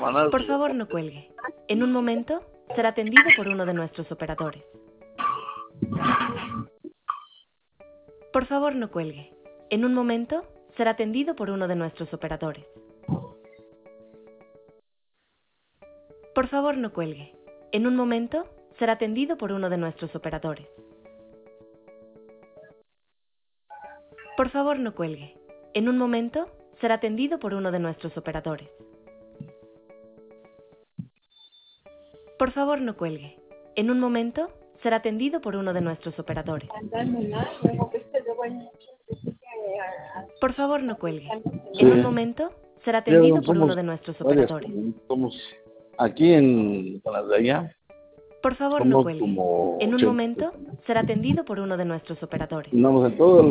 Por favor, no cuelgue. En un momento será atendido por uno de nuestros operadores. Por favor, no cuelgue. En un momento será atendido por uno de nuestros operadores. Por favor, no cuelgue. En un momento será atendido por uno de nuestros operadores. Por favor, no cuelgue. En un momento será atendido por uno de nuestros operadores. Por favor, no cuelgue. En un momento será atendido por uno de nuestros operadores. Por favor, no cuelgue. Sí. En un momento será atendido por uno de nuestros varias, operadores. somos aquí con las de allá, Por favor, no somos cuelgue. como En un 80. momento será atendido por uno de nuestros operadores. Andamos en todo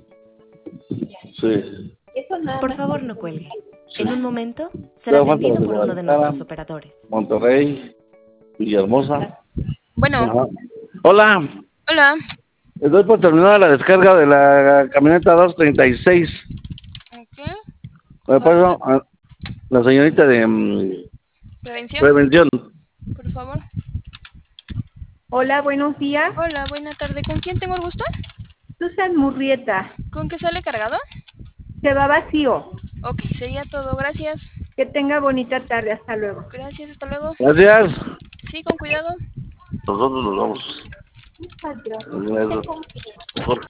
Sí. Por favor, no cuelgue. Sí. En un momento será Todavía falta atendido los de por uno de Guadalajara, nuestros operadores. Monterrey, Villahermosa. Bueno, Ajá. Hola, hola. estoy por terminar la descarga de la camioneta 236. ¿Qué? Me paso a la señorita de ¿Prevención? prevención. Por favor. Hola, buenos días. Hola, buena tarde. ¿Con quién tengo el gusto? Susan Murrieta. ¿Con qué sale cargado? Se va vacío. Ok, sería todo. Gracias. Que tenga bonita tarde. Hasta luego. Gracias, hasta luego. Gracias. Sí, con cuidado. Nosotros nos vamos. Muchas gracias. Gracias. Mejor.